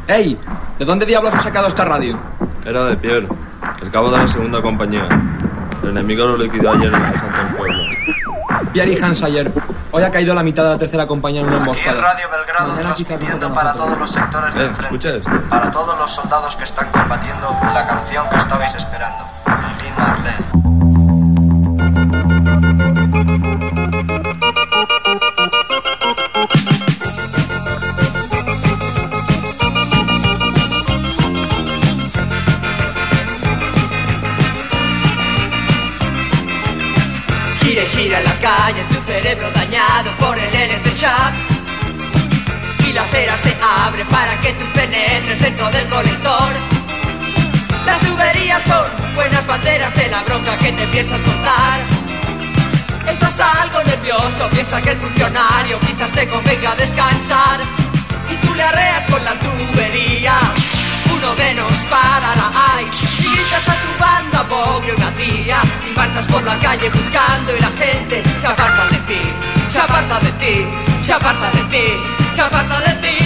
¡Ey! ¿De dónde diablos has sacado esta radio? Era de Pierre, el cabo de la segunda compañía. El enemigo lo liquidó ayer en el asalto al pueblo. Pierre y Hans ayer. Hoy ha caído la mitad de la tercera compañía en una emboscada. Aquí Radio Belgrado transmitiendo para todos los sectores del frente. Escucha esto. Para todos los soldados que están combatiendo, la canción que estabais esperando. Lili Marlene. Gira en la calle, tu cerebro dañado por el electroshock. Y la acera se abre para que tú penetres dentro del colector. Las tuberías son buenas banderas de la bronca que te piensas contar. Estás algo nervioso, piensa que el funcionario quizás te convenga descansar. Y tú le arreas con la tubería, uno menos para la ICE. Y gritas a tu banda, pobre una tía. Y marchas por la calle buscando y la gente se aparta de ti, se aparta de ti, se aparta de ti, se aparta de ti.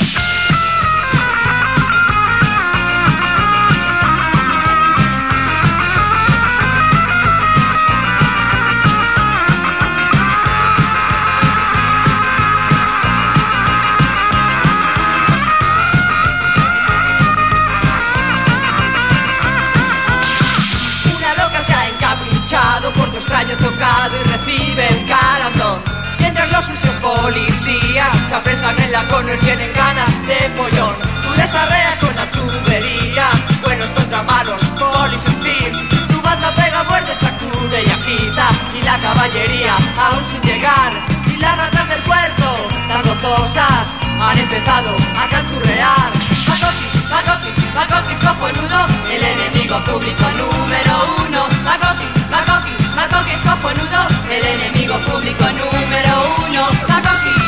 Por tu extraño tocado y recibe un carambrón. Mientras los sucios policías se apresan en la corner, tienen ganas de pollón. Tú les arreas con la tubería, buenos contra malos, polis and thieves. Tu banda pega, muerde, sacude y agita. Y la caballería aún sin llegar. Y las ratas del puerto, tan gozosas, han empezado a canturrear. Macoquis cojonudo, el enemigo público número uno. Macoquis cojonudo, el enemigo público número uno. Macoquis.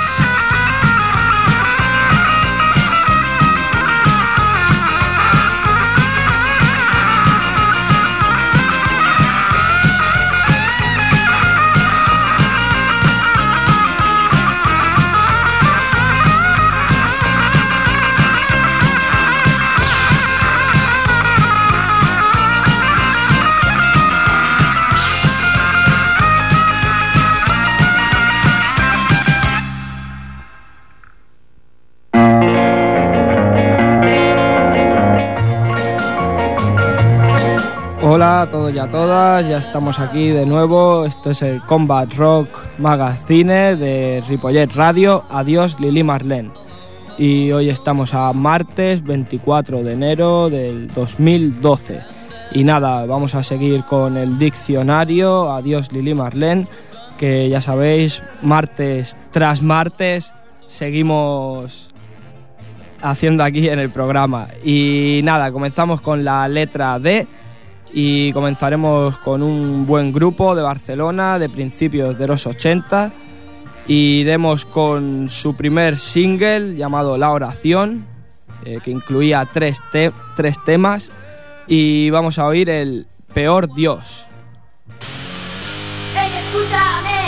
Hola a todos y a todas, ya estamos aquí de nuevo. Esto es el Combat Rock Magazine de Ripollet Radio. Adiós Lili Marlene. Y hoy estamos a martes 24 de enero del 2012. Y nada, vamos a seguir con el diccionario. Adiós Lili Marlene, que ya sabéis, martes tras martes seguimos haciendo aquí en el programa. Y nada, comenzamos con la letra D. Y comenzaremos con un buen grupo de Barcelona de principios de los 80. Y iremos con su primer single llamado La Oración, que incluía tres temas. Y vamos a oír el Peor Dios. Ven, escúchame.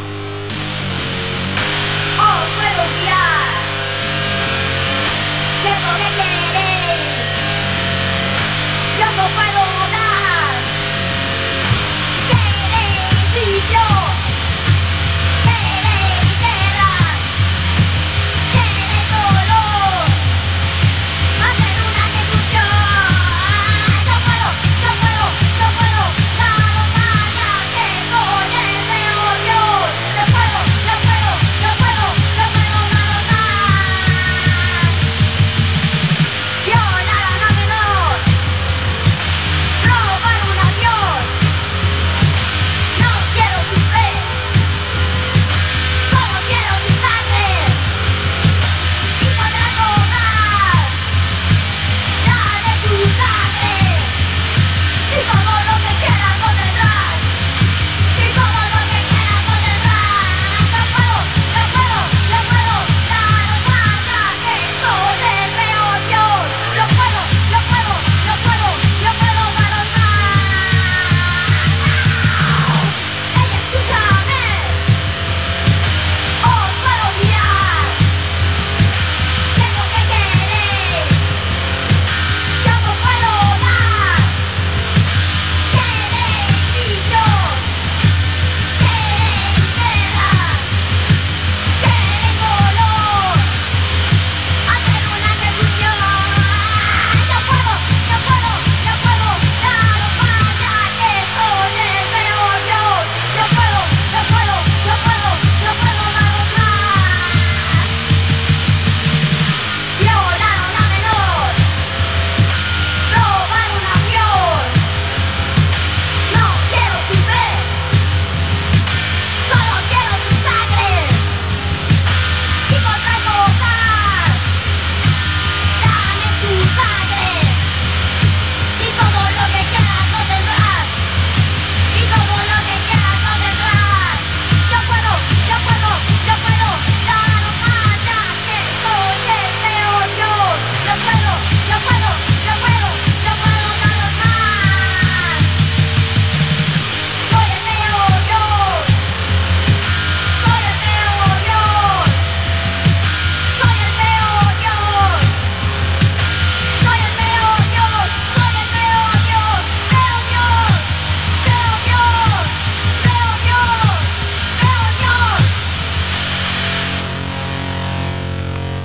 Os puedo guiar. ¿Qué es lo que queréis? Yo os lo puedo dar. Queréis sitio. Queréis guerra. Queréis dolor. Hacer una ejecución. Yo puedo. La humana que soy el peor Dios. Yo puedo. La humana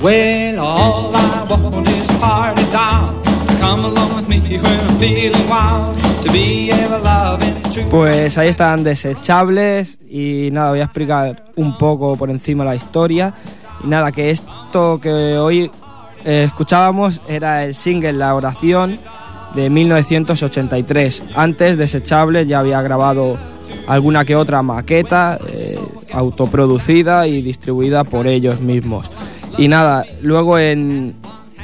Well, all I want is a party doll. Come along with me when I'm feeling wild. To be ever loving true. Pues ahí están Desechables y nada, voy a explicar un poco por encima la historia. Y nada, que esto que hoy escuchábamos era el single La Oración de 1983. Antes Desechables ya había grabado alguna que otra maqueta autoproducida y distribuida por ellos mismos. Y nada, luego en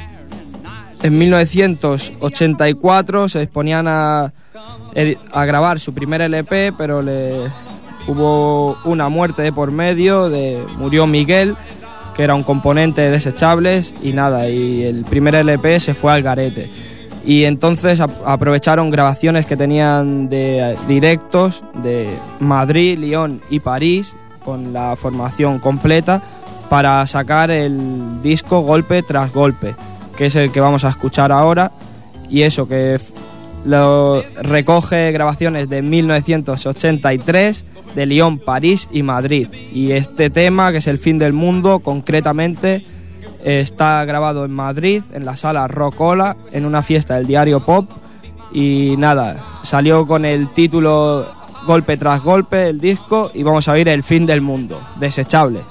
1984 se disponían a grabar su primer LP, pero hubo una muerte de por medio, murió Miguel, que era un componente de Desechables, y nada, y el primer LP se fue al garete. Y entonces aprovecharon grabaciones que tenían de directos de Madrid, Lyon y París, con la formación completa, para sacar el disco Golpe tras Golpe, que es el que vamos a escuchar ahora. Y eso, que lo recoge grabaciones de 1983 de Lyon, París y Madrid. Y este tema, que es El fin del mundo, concretamente está grabado en Madrid, en la sala Rockola, en una fiesta del diario Pop. Y nada, salió con el título Golpe tras Golpe el disco, y vamos a oír El fin del mundo, Desechables.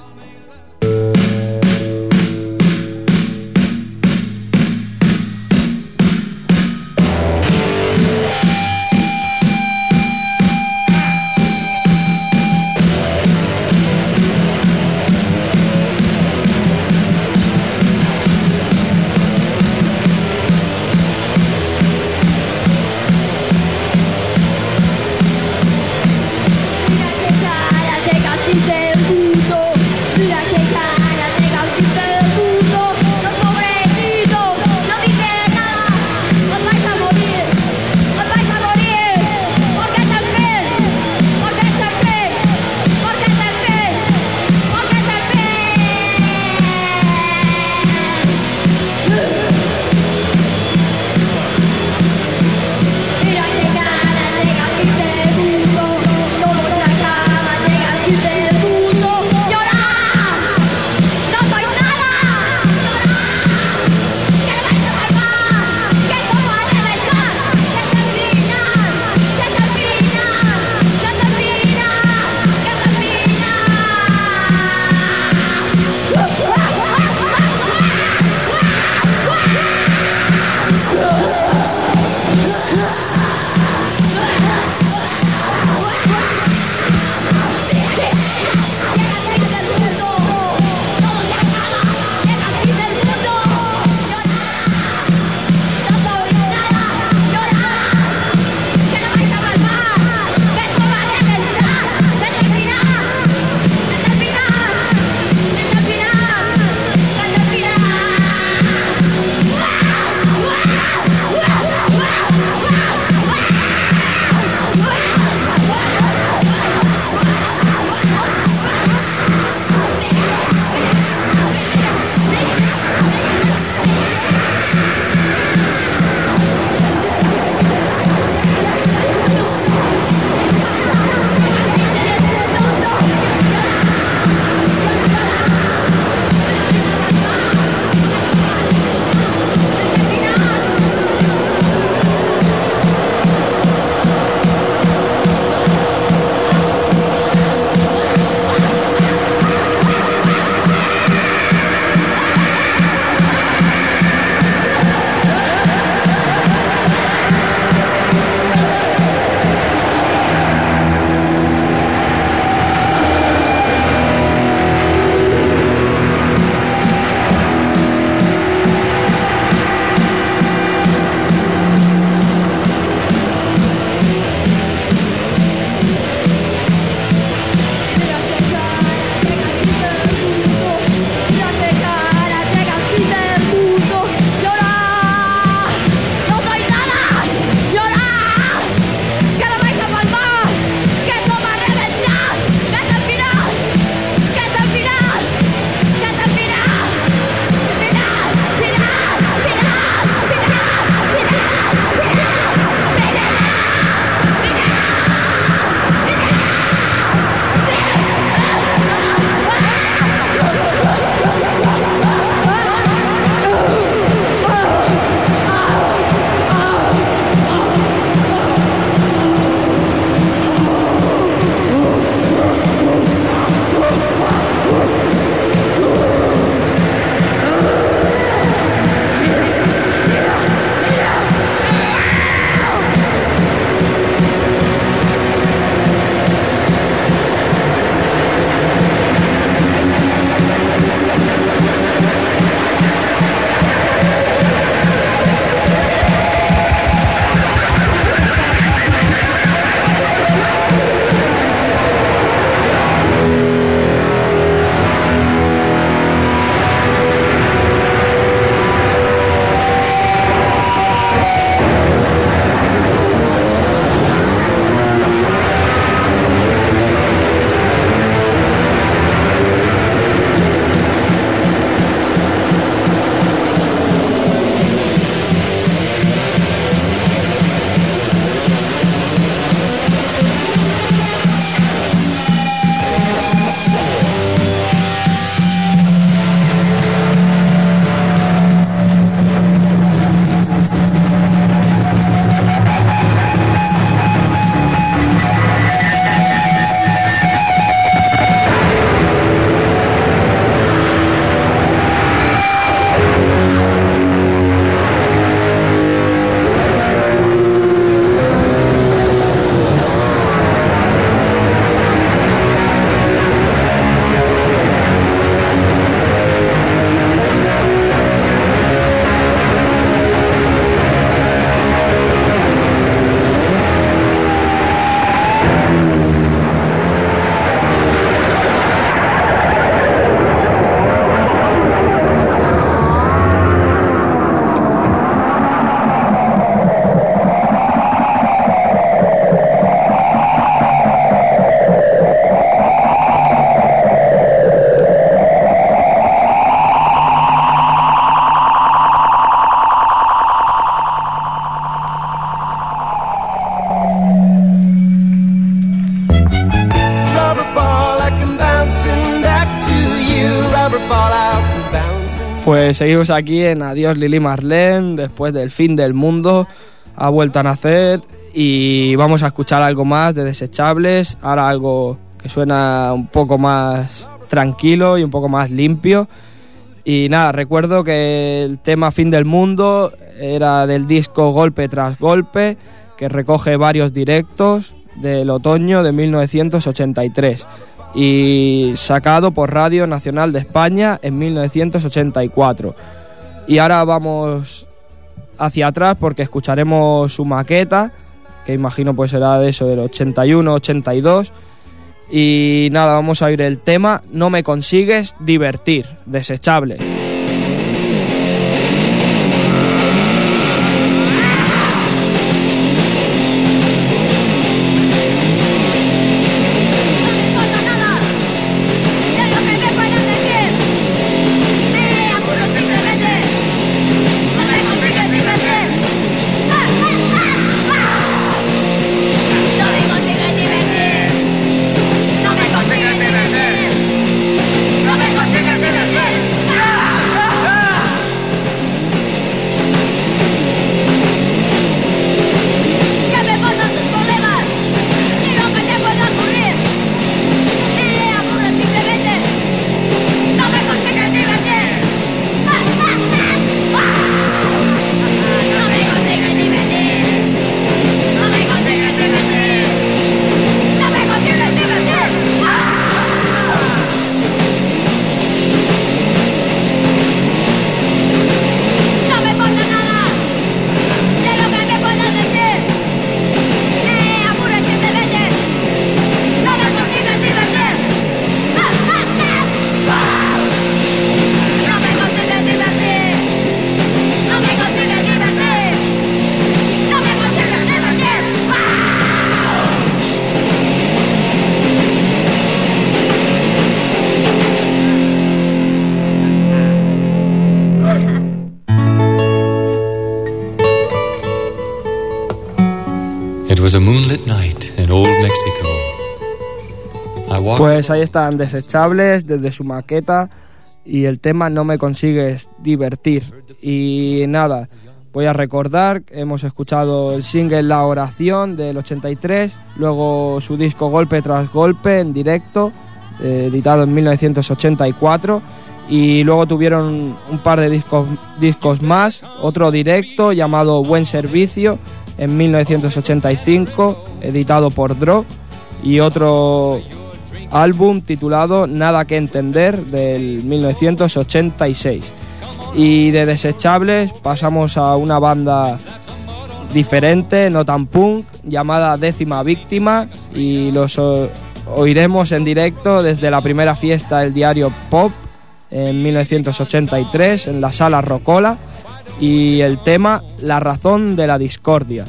Hace casi segundo Pues seguimos aquí en Adiós Lili Marlene, después del fin del mundo, ha vuelto a nacer y vamos a escuchar algo más de Desechables, ahora algo que suena un poco más tranquilo y un poco más limpio. Y nada, recuerdo que el tema Fin del Mundo era del disco Golpe tras Golpe, que recoge varios directos del otoño de 1983 y sacado por Radio Nacional de España en 1984. Y ahora vamos hacia atrás porque escucharemos su maqueta, que imagino pues será de eso, del 81-82. Y nada, vamos a oír el tema No me consigues divertir, Desechables. Pues ahí están Desechables desde su maqueta y el tema No me consigues divertir. Y nada, voy a recordar, hemos escuchado el single La Oración del 83, luego su disco Golpe tras Golpe en directo, editado en 1984, y luego tuvieron un par de discos más, otro directo llamado Buen Servicio en 1985, editado por Dro, y otro álbum titulado Nada que Entender del 1986. Y de Desechables pasamos a una banda diferente, no tan punk, llamada Décima Víctima, y los oiremos en directo desde la primera fiesta del diario Pop en 1983 en la Sala Rocola, y el tema La Razón de la Discordia.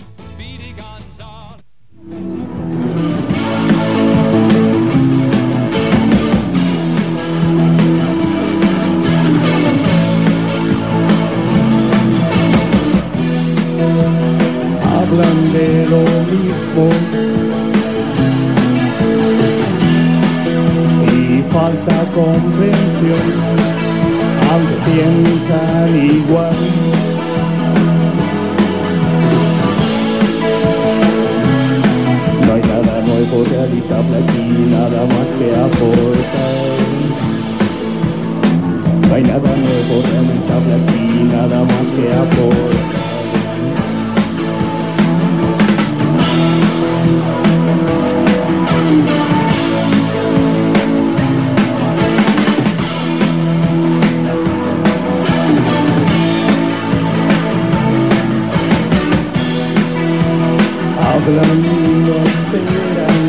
Hablan de lo mismo y falta comprensión, aunque piensan igual. No hay nada nuevo realizable aquí, nada más que aportar. No hay nada nuevo realizable aquí, nada más que aportar. Hablan y no esperan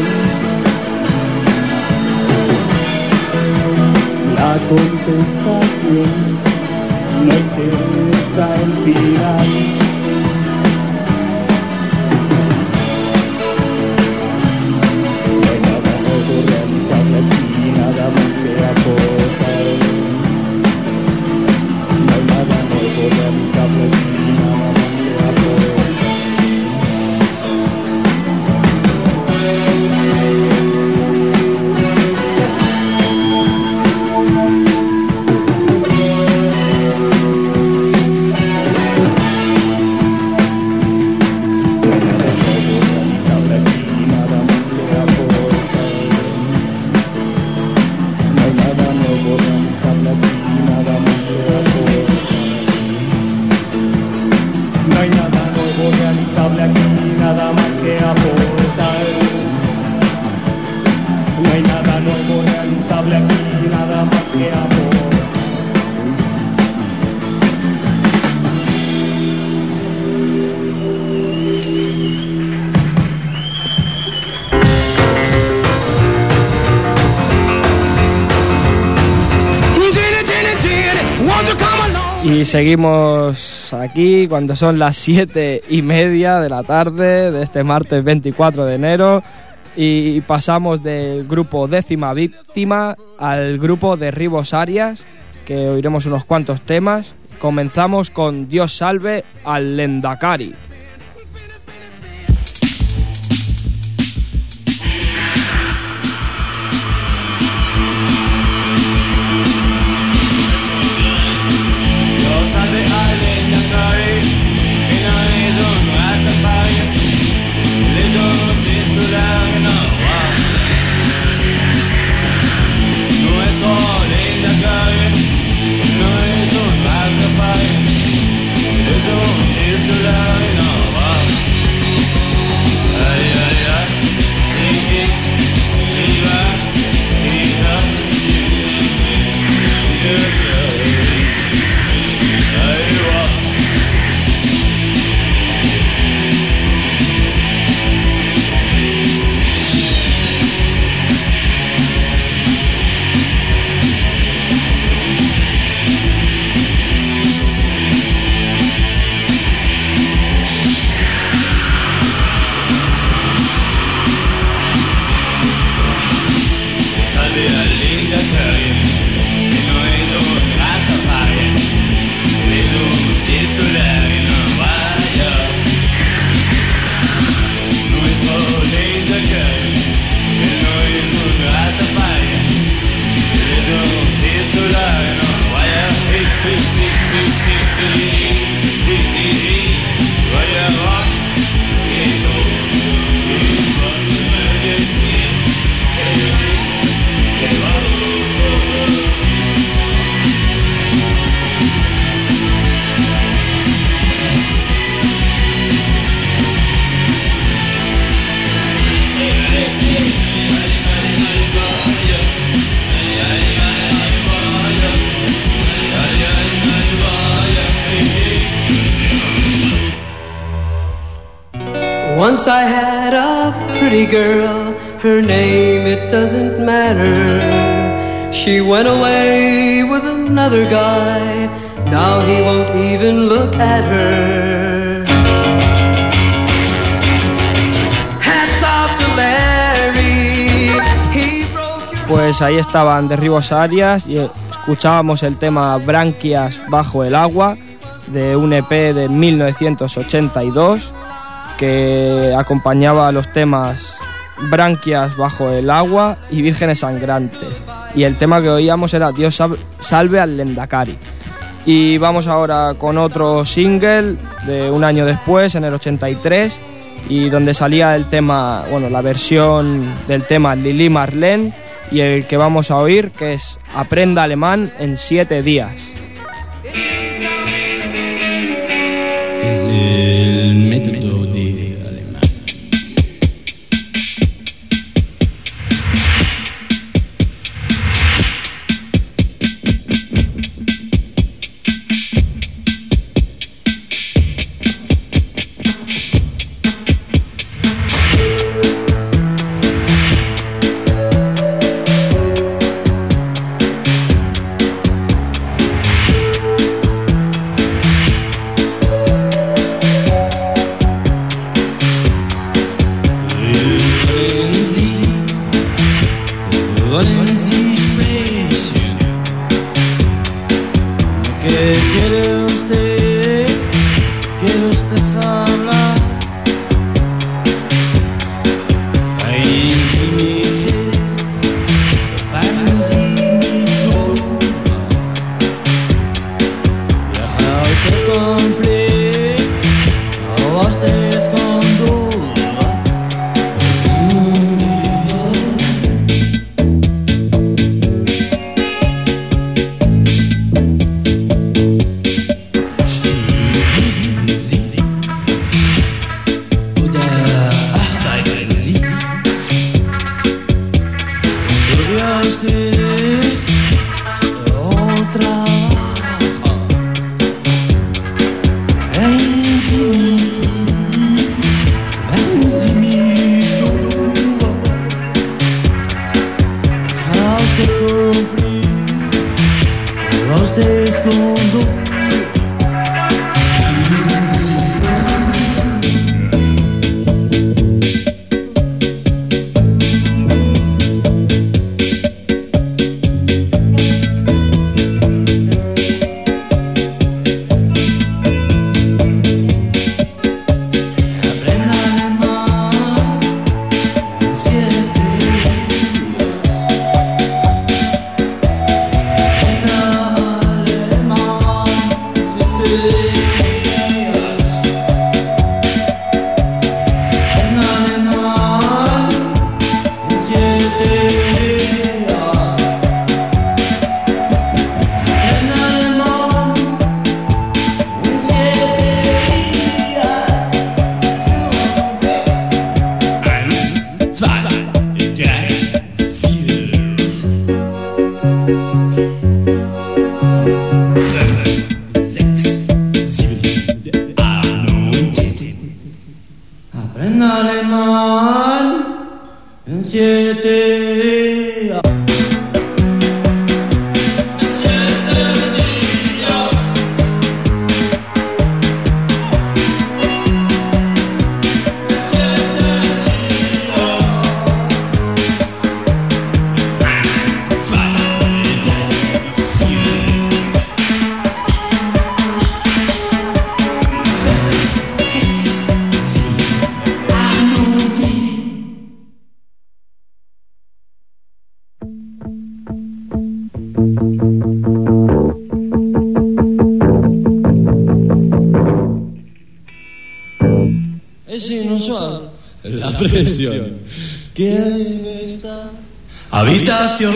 la contestación, no interesa el final. No hay nada nuevo realizable aquí, nada más que aportar. No hay nada nuevo realizable aquí, nada más que aportar. Y seguimos aquí cuando son las 7:30 de la tarde de este martes 24 de enero y pasamos del grupo Décima Víctima al grupo Derribos Arias, que oiremos unos cuantos temas. Comenzamos con Dios salve al Lendakari. Once I had a pretty girl, her name it doesn't matter. She went away with another guy, now he won't even look at her. Hats off to Larry, he broke your... Pues ahí estaban Derribos Arias y escuchábamos el tema Branquias bajo el agua de un EP de 1982 que acompañaba a los temas Branquias bajo el agua y Vírgenes sangrantes, y el tema que oíamos era Dios salve al Lendakari. Y vamos ahora con otro single de un año después, en el 83, y donde salía el tema, bueno, la versión del tema Lili Marlene, y el que vamos a oír, que es Aprenda alemán en 7 días. Es el método de Aus des Kondos Es inusual la presión que hay en esta habitación.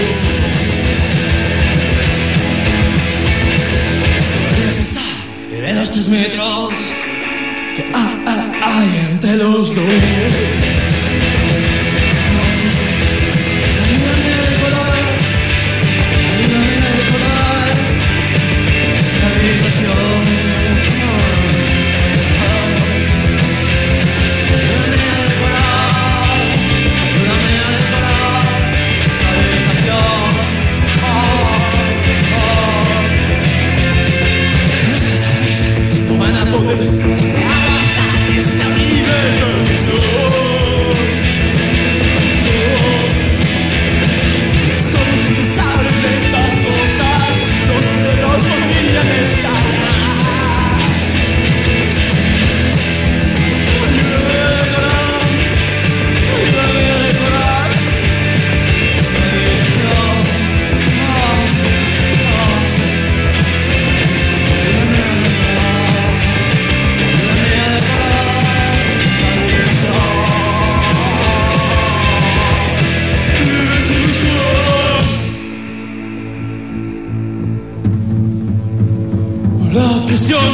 De los 3 metros que hay entre los dos. Ayúdame a decorar esta habitación. Ayúdame a decorar esta habitación. No van a poder aguantar esta horrible canción. Solo tú sabes de estas cosas, los dedos podrían estar. Ayúdame a decorar esta habitación. La presión.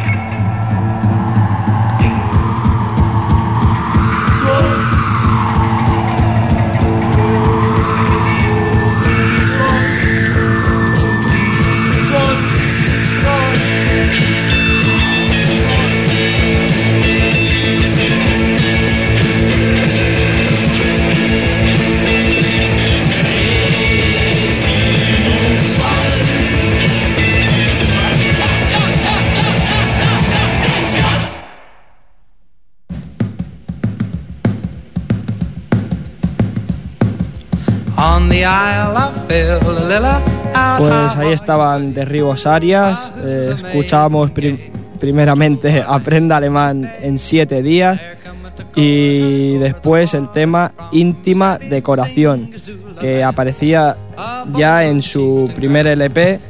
Pues ahí estaban Derribos Arias. Escuchábamos primeramente Aprenda Alemán en 7 días y después el tema Íntima Decoración, que aparecía ya en su primer LP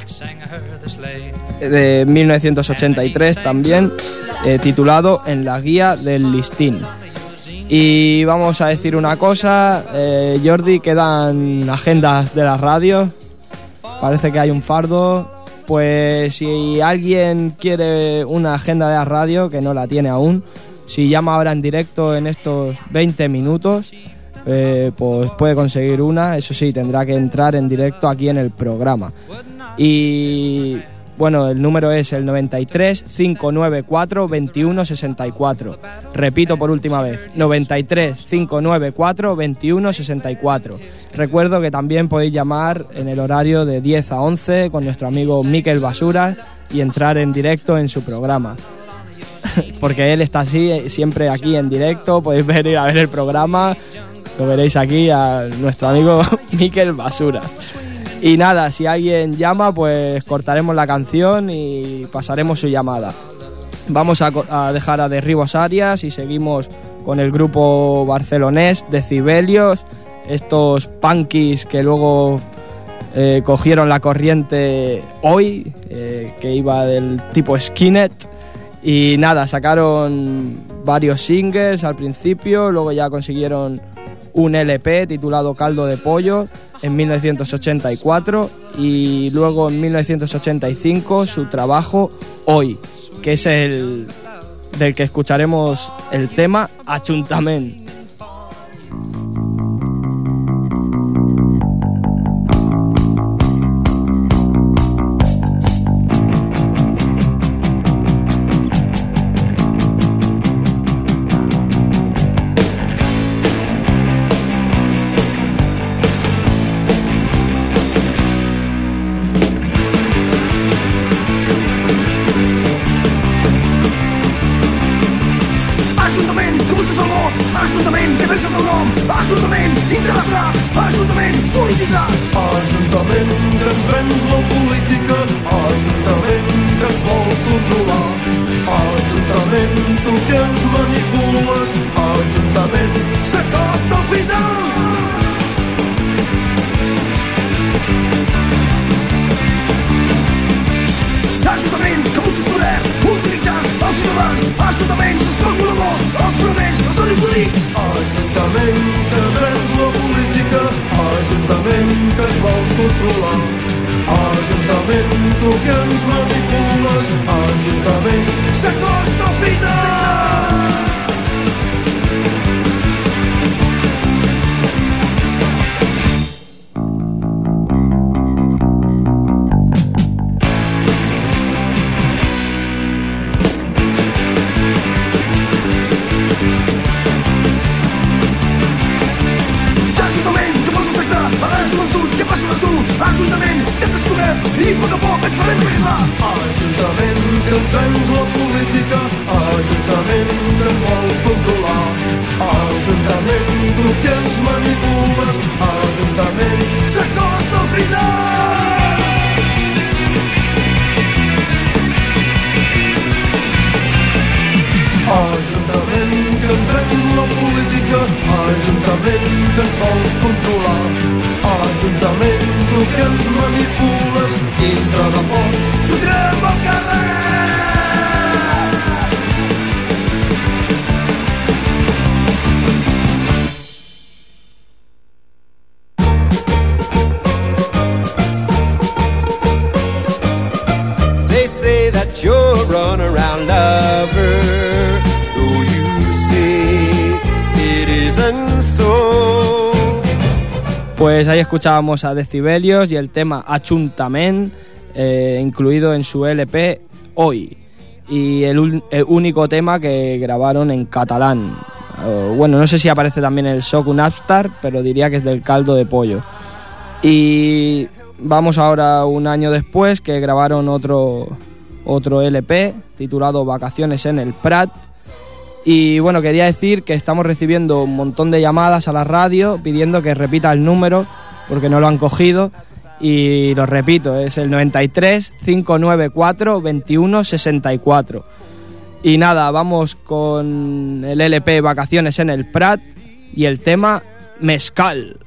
de 1983 también, titulado En la guía del listín. Y vamos a decir una cosa, Jordi, quedan agendas de la radio, parece que hay un fardo. Pues si alguien quiere una agenda de la radio, que no la tiene aún, si llama ahora en directo en estos 20 minutos, pues puede conseguir una. Eso sí, tendrá que entrar en directo aquí en el programa. Y bueno, el número es el 93 594 21 64. Repito por última vez, 93 594 21 64. Recuerdo que también podéis llamar en el horario de 10 a 11 con nuestro amigo Miquel Basuras y entrar en directo en su programa. Porque él está así, siempre aquí en directo, podéis venir a ver el programa, lo veréis aquí a nuestro amigo Miquel Basuras. Y nada, si alguien llama, pues cortaremos la canción y pasaremos su llamada. Vamos a dejar a Derribos Arias y seguimos con el grupo barcelonés Decibelios, estos punkis que luego cogieron la corriente hoy, que iba del tipo skinhead. Y nada, sacaron varios singles al principio, luego ya consiguieron un LP titulado Caldo de Pollo en 1984 y luego en 1985 su trabajo Hoy, que es el del que escucharemos el tema Achuntament. Ajuntament que busques poder utilitzant els ciutadans. Ajuntaments, especuladors, els fonaments, els implícits. Ajuntaments que vens la política, Ajuntament que ens vols controlar, Ajuntament tu que ens manipules, Ajuntament s'acosta al final. Ajuntament que t'has descobert i a poc et farem pensar. Ajuntament que ens la política, Ajuntament que ens vols controlar, Ajuntament tu que ens manipules, Ajuntament s'acosta al final. Ajuntament que ens la política, Ajuntament que ens vols controlar, Ajuntament tu que ens manipules, dintre de poc sortirem al carrer. They say that you're a run-around lover, though you say it isn't so. Pues ahí escuchábamos a Decibelios y el tema Ajuntament, incluido en su LP Hoy, y el único tema que grabaron en catalán. Bueno, no sé si aparece también el Soc un Upstart, pero diría que es del caldo de pollo. Y vamos ahora un año después, que grabaron otro LP titulado Vacaciones en el Prat. Y bueno, quería decir que estamos recibiendo un montón de llamadas a la radio pidiendo que repita el número porque no lo han cogido, y lo repito, es el 93 594 21 64. Y nada, vamos con el LP Vacaciones en el Prat y el tema Mezcal.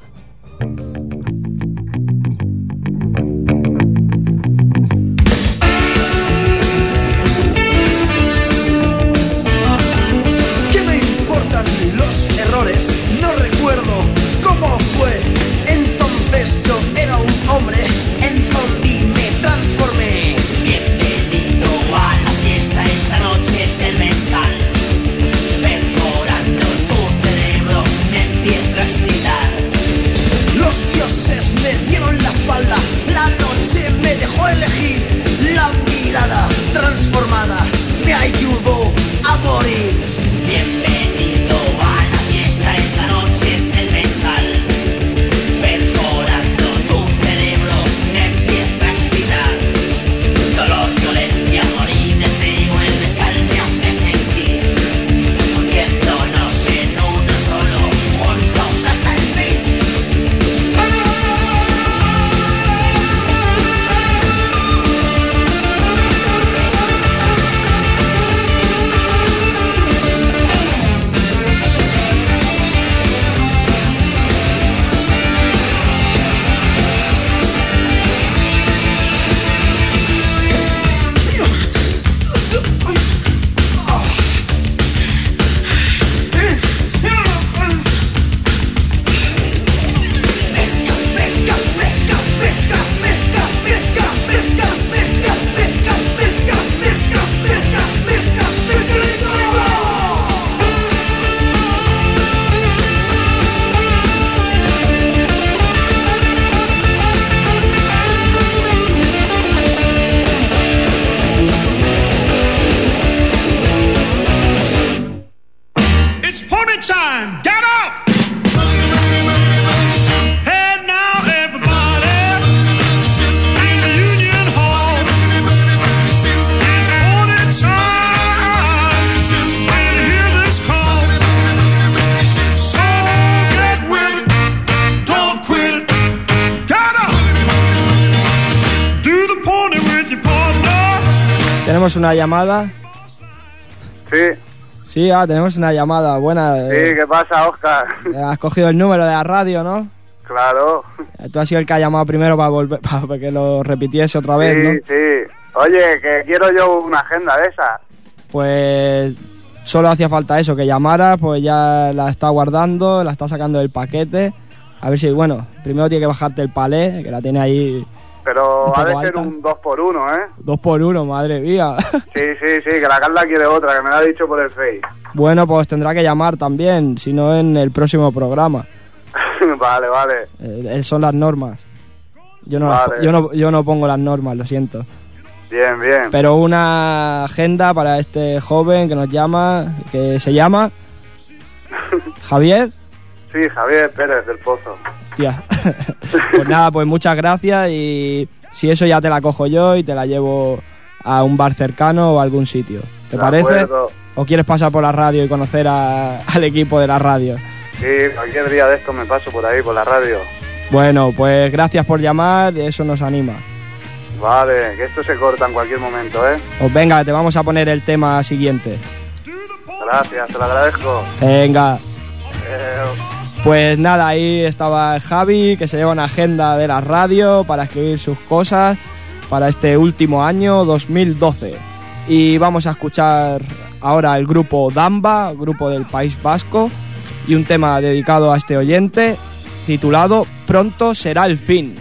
No recuerdo cómo fue. Entonces yo era un hombre, en zombie me transformé. Bienvenido a la fiesta esta noche del mezcal. Perforando tu cerebro me empiezo a excitar. Los dioses me dieron la espalda, la noche me dejó elegir. La mirada transformada me ayudó a morir. Bienvenido a la fiesta esta noche del mezcal. Perforando tu cerebro me empiezo a excitar. Dolor, violencia, amor y deseo, el mezcal me hace sentir. Fundiéndonos en uno solo, juntos hasta el fin. Tenemos una llamada. Sí. Sí, tenemos una llamada. Buena. Sí, ¿qué pasa, Óscar? Has cogido el número de la radio, ¿no? Claro. Tú has sido el que ha llamado primero para que lo repitiese otra vez, ¿no? Sí, sí. Oye, que quiero yo una agenda de esa. Pues solo hacía falta eso, que llamara, pues ya la está guardando, la está sacando del paquete. A ver si, bueno, primero tiene que bajarte el palé, que la tiene ahí. Pero ha de ser alta. un 2x1, ¿eh? 2x1, madre mía. Sí, que la Carla quiere otra, que me lo ha dicho por el Face. Bueno, pues tendrá que llamar también, si no en el próximo programa. Vale. Son las normas. Yo no pongo las normas, lo siento. Bien. Pero una agenda para este joven que nos llama, que se llama Javier. Sí, Javier Pérez del Pozo. Hostia. Pues nada, pues muchas gracias, y si eso ya te la cojo yo y te la llevo a un bar cercano o a algún sitio. ¿Te parece? Acuerdo. ¿O quieres pasar por la radio y conocer al equipo de la radio? Sí, cualquier día de esto me paso por ahí, por la radio. Bueno, pues gracias por llamar, eso nos anima. Vale, que esto se corta en cualquier momento, ¿eh? Pues venga, te vamos a poner el tema siguiente. Gracias, te lo agradezco. Venga. Pues nada, ahí estaba Javi, que se lleva una agenda de la radio para escribir sus cosas para este último año, 2012. Y vamos a escuchar ahora el grupo Damba, grupo del País Vasco, y un tema dedicado a este oyente, titulado Pronto será el fin.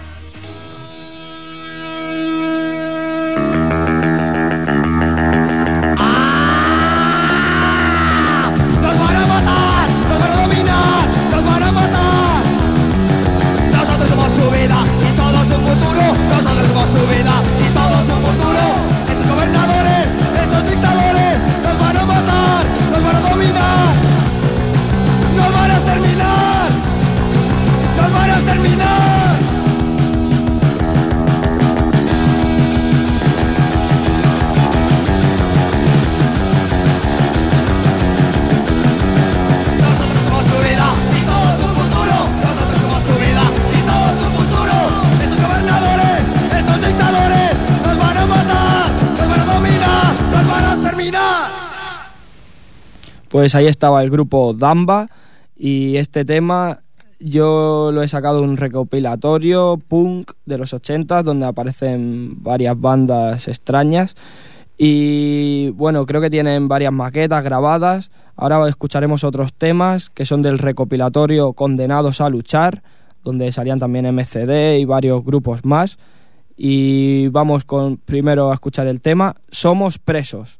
Pues ahí estaba el grupo Damba, y este tema yo lo he sacado de un recopilatorio punk de los 80 donde aparecen varias bandas extrañas, y bueno, creo que tienen varias maquetas grabadas. Ahora escucharemos otros temas que son del recopilatorio Condenados a Luchar, donde salían también MCD y varios grupos más, y vamos primero a escuchar el tema Somos Presos.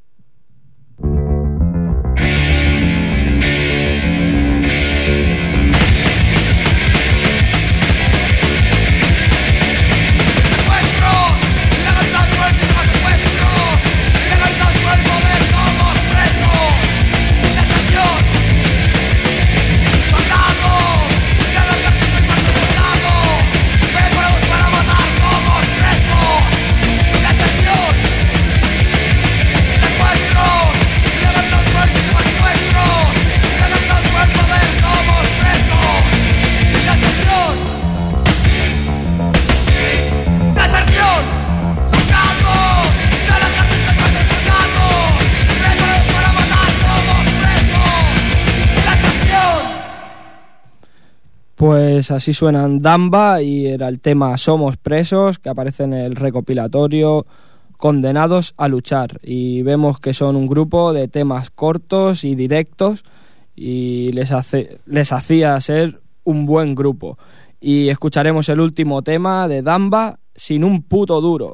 Pues así suenan Damba, y era el tema Somos Presos, que aparece en el recopilatorio Condenados a Luchar, y vemos que son un grupo de temas cortos y directos, y les hacía ser un buen grupo. Y escucharemos el último tema de Damba, Sin un puto duro.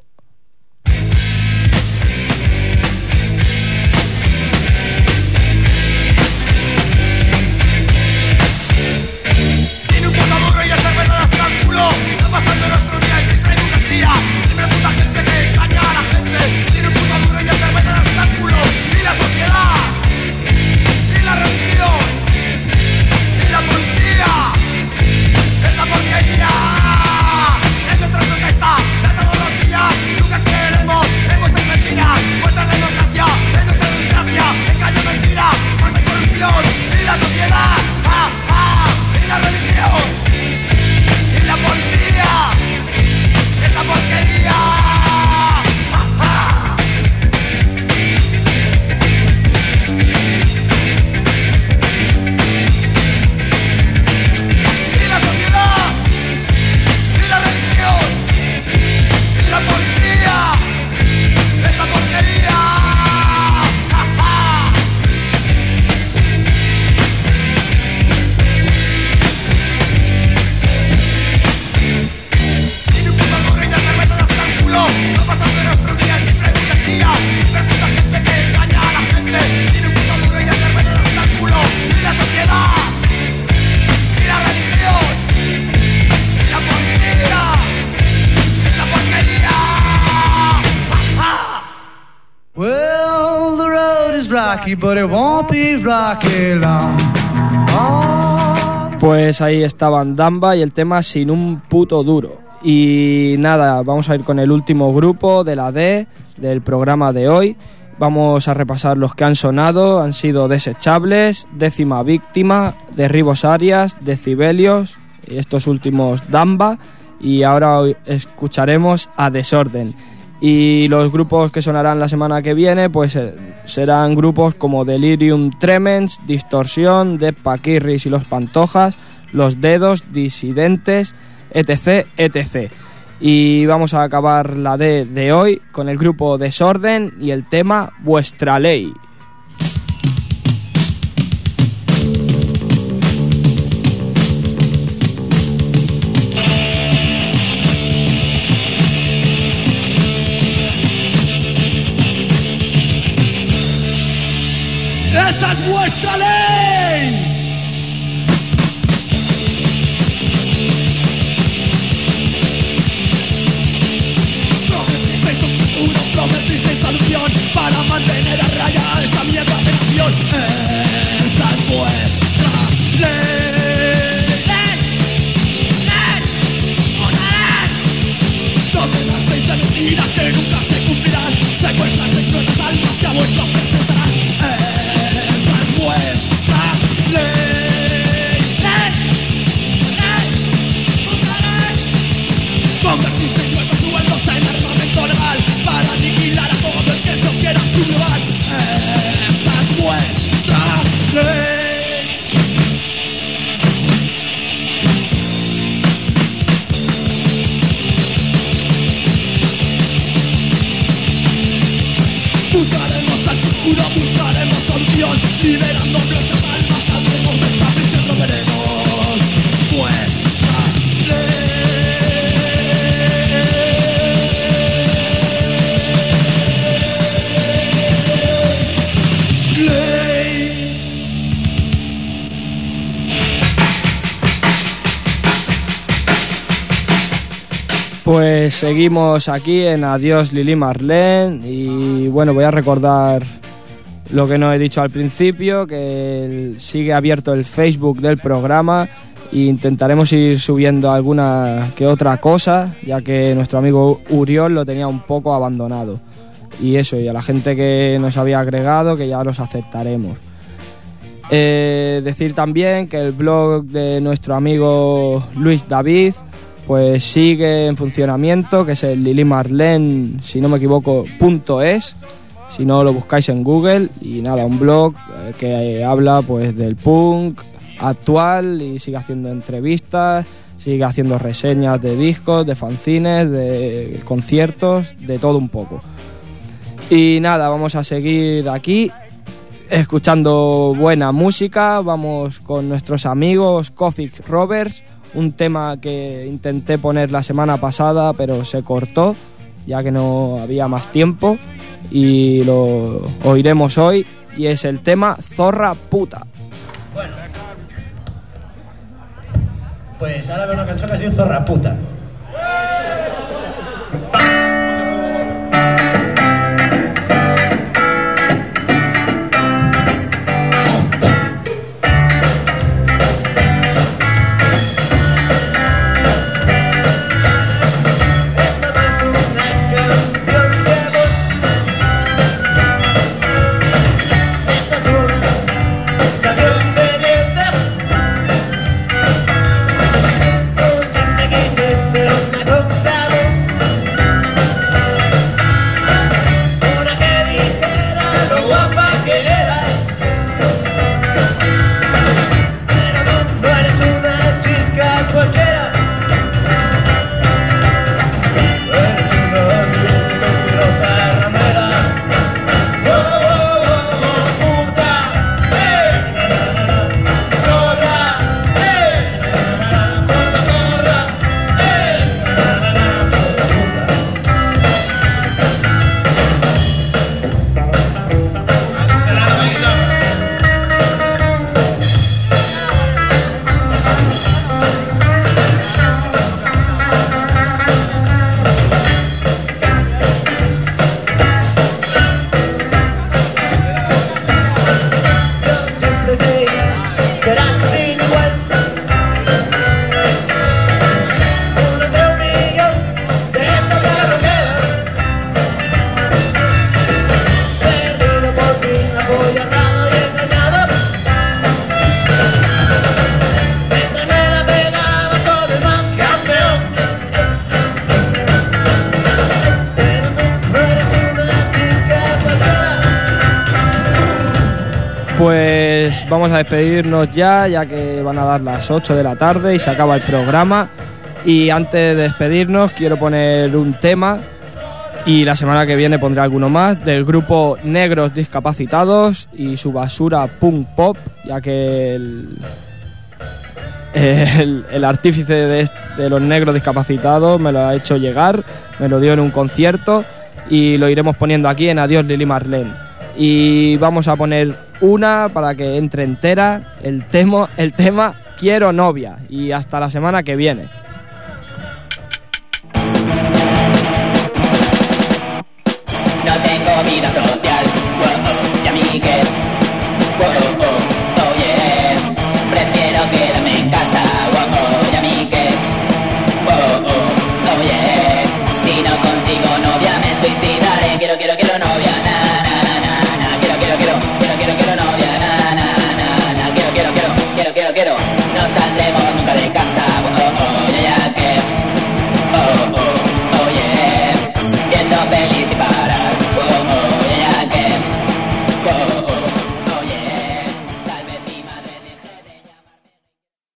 Pasando nuestro día y siempre hay hipocresía. Siempre puta gente que engaña a la gente. Sin un puto duro y el cerveza de obstáculo. Ni la sociedad, ni la religión, ni la policía. Esa porquería es el trozo que está de todos los días. rocky, but it won't be rocky long. Pues ahí estaban Damba y el tema Sin un puto duro. Y nada, vamos a ir con el último grupo de la D del programa de hoy. Vamos a repasar los que han sonado. Han sido Desechables, Décima Víctima, Derribos Arias, Decibelios y estos últimos Damba. Y ahora escucharemos a Desorden. Y los grupos que sonarán la semana que viene pues serán grupos como Delirium Tremens, Distorsión, Dead Paquirris y Los Pantojas, Los Dedos, Disidentes, etc, etc. Y vamos a acabar la D de hoy con el grupo Desorden y el tema Vuestra Ley. ¡Esa es vuestra ley! Prometisteis un futuro, prometisteis solución para mantener a raya esta mierda de nación. Esa es vuestra ley. ¡Una ley! Condenasteis a mentiras que nunca se cumplirán. Secuestrasteis nuestras almas que a vuestros presentarán. Vuestra ley, convertisteis nuestros sueldos en armamento legal para aniquilar a todo el que no quiera sublevar. Esta es vuestra ley. Buscaremos al futuro, buscaremos solución, liberando nuestras almas, saldremos de esta prisión, lo veremos. Vuestra ley. Pues seguimos aquí en Adiós Lili Marlene y bueno, voy a recordar lo que no he dicho al principio, que sigue abierto el Facebook del programa e intentaremos ir subiendo alguna que otra cosa, ya que nuestro amigo Uriol lo tenía un poco abandonado. Y eso, y a la gente que nos había agregado, que ya los aceptaremos. Decir también que el blog de nuestro amigo Luis David pues sigue en funcionamiento, que es el lilimarlen, si no me equivoco, .es. Si no, lo buscáis en Google. Y nada, un blog que habla pues del punk actual y sigue haciendo entrevistas, sigue haciendo reseñas de discos, de fanzines, de conciertos, de todo un poco. Y nada, vamos a seguir aquí escuchando buena música. Vamos con nuestros amigos Coffee Roberts, un tema que intenté poner la semana pasada pero se cortó ya que no había más tiempo, y lo oiremos hoy, y es el tema Zorra Puta. Bueno, pues ahora veo una canción que ha sido Zorra Puta. Siempre quise estar Pues vamos a despedirnos ya que van a dar las 8 de la tarde y se acaba el programa. Y antes de despedirnos quiero poner un tema, y la semana que viene pondré alguno más, del grupo Negros Discapacitados y su basura punk pop, ya que el artífice de los Negros Discapacitados me lo ha hecho llegar, me lo dio en un concierto y lo iremos poniendo aquí en Adiós Lili Marlene. Y vamos a poner una para que entre entera, el tema Quiero Novia, y hasta la semana que viene. No tengo vida social, y a mí que